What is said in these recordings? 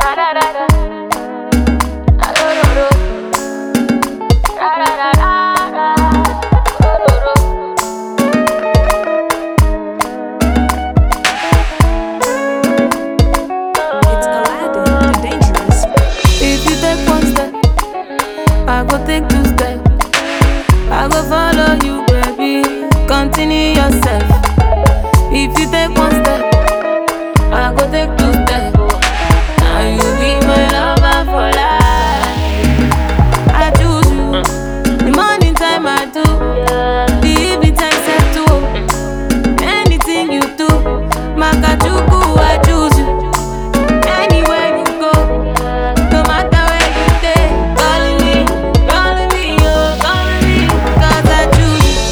Aladdin, the dangerous. If you take one step, I go take two steps. I go follow you, baby. Continue yourself. If you take one step, I go take two steps. Now you be my lover for life. I choose you. The morning time I do, the evening time set to. Anything you do, Makachuku, I choose you. Anywhere you go, no matter where you stay, calling me, oh, calling me, 'cause I choose you.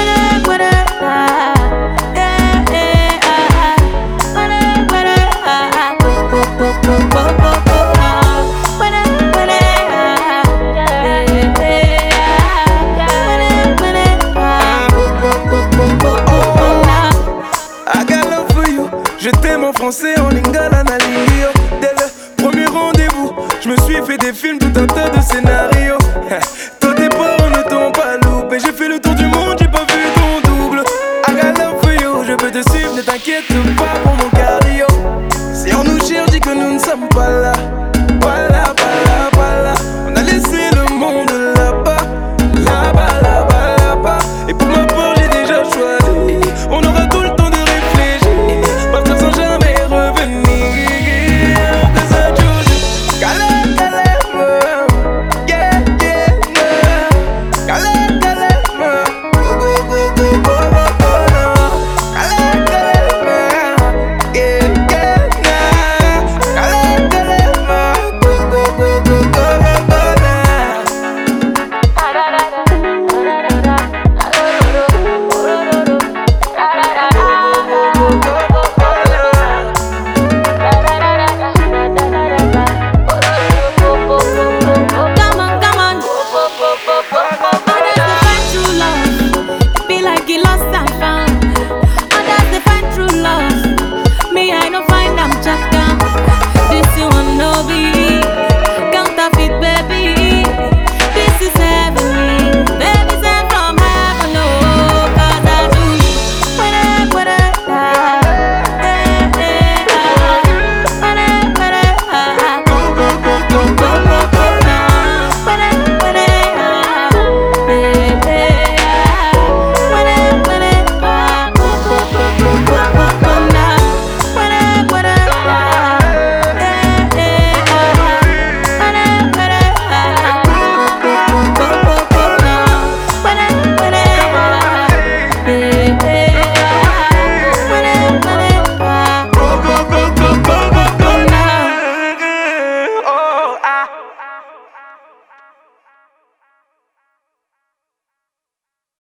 I got love for you. Je t'aime en français, en lingala, na lingio. Dès le premier rendez-vous, je me suis fait des films, tout un tas de scénarios. Toi tes parents ne t'ont pas loupé. J'ai fait le tour du monde, j'ai pas vu ton double. I got love for you, je peux te suivre, ne t'inquiète pas pour mon